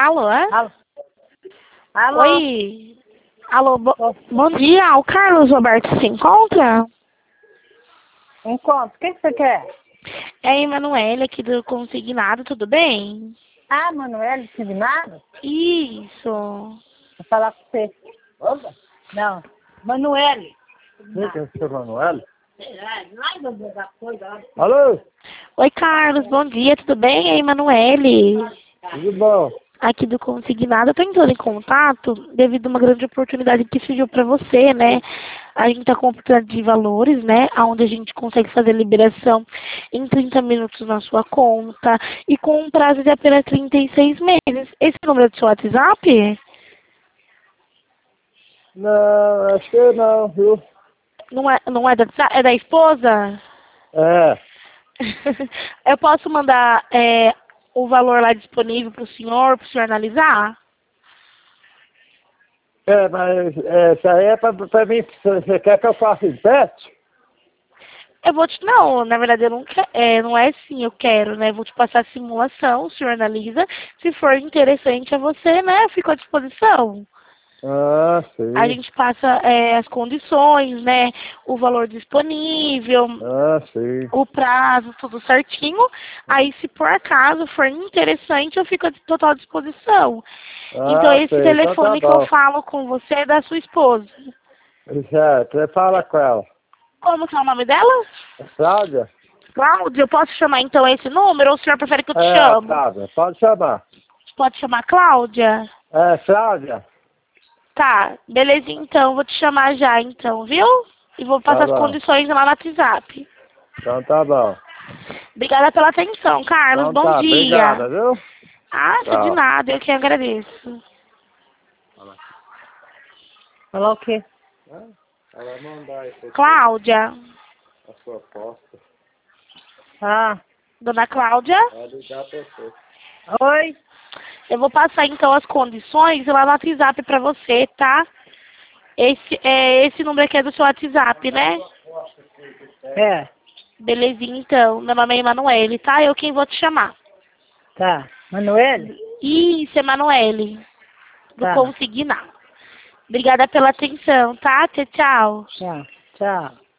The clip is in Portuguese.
Alô? Alô? Alô? Oi. Alô, bom dia. O Carlos Roberto se encontra? Encontro. O que você quer? É a Emanuele aqui do Consignado, tudo bem? Ah, Manuel Signado? Isso. Vou falar com você. Opa. Não. Manuele. Quem que é o seu Manuel? Coisa. Alô? Oi, Carlos, bom dia, tudo bem? É a Emanuele, Tudo bom? aqui do Consignado. Eu tô entrando em contato devido a uma grande oportunidade que surgiu para você, né? A gente tá com oportunidade de valores, né? Onde a gente consegue fazer liberação em 30 minutos na sua conta e com um prazo de apenas 36 meses. Esse é o número do seu WhatsApp? Não, acho que não, viu? Não é é da esposa? É. Eu posso mandar o valor lá disponível para o senhor analisar? Mas isso aí é pra mim. Você quer que eu faça empréstimo? Eu vou te... Não, na verdade eu não quero. Não é assim, eu quero, né? Vou te passar a simulação, o senhor analisa. Se for interessante a você, né? Eu fico à disposição. Ah, A sim. gente passa as condições, né? O valor disponível, Ah, sim. o prazo, tudo certinho. Aí, se por acaso for interessante, eu fico à total disposição. Então, Ah, esse sei. Então tá telefone que eu bom. falo com você é da sua esposa. Certo. Você fala com ela. Como que é o nome dela? Cláudia? Cláudia, eu posso chamar então esse número ou o senhor prefere que eu te É, chamo? Cláudia. Pode chamar. Pode chamar Cláudia? É, Cláudia? Tá, beleza então, vou te chamar já então, viu? E vou Tá passar as bom. condições lá no WhatsApp. Então tá bom. Obrigada pela atenção, Carlos, Então bom tá. dia. Obrigada, viu? Acha de Tchau. nada, eu que agradeço. Falar o quê? Ela vai mandar aí pra você Cláudia, a sua posta. Ah. dona Cláudia, Vai ligar pra você. Oi? eu vou passar então as condições lá no WhatsApp pra você, tá? Esse número aqui é do seu WhatsApp, né? É. Belezinha então, meu nome é Emanuele, tá? Eu quem vou te chamar. Tá. Manuel? Isso, Emanuele, do Tá. Consignar. Obrigada pela atenção, tá? Tchau, tchau. Tchau. Tchau.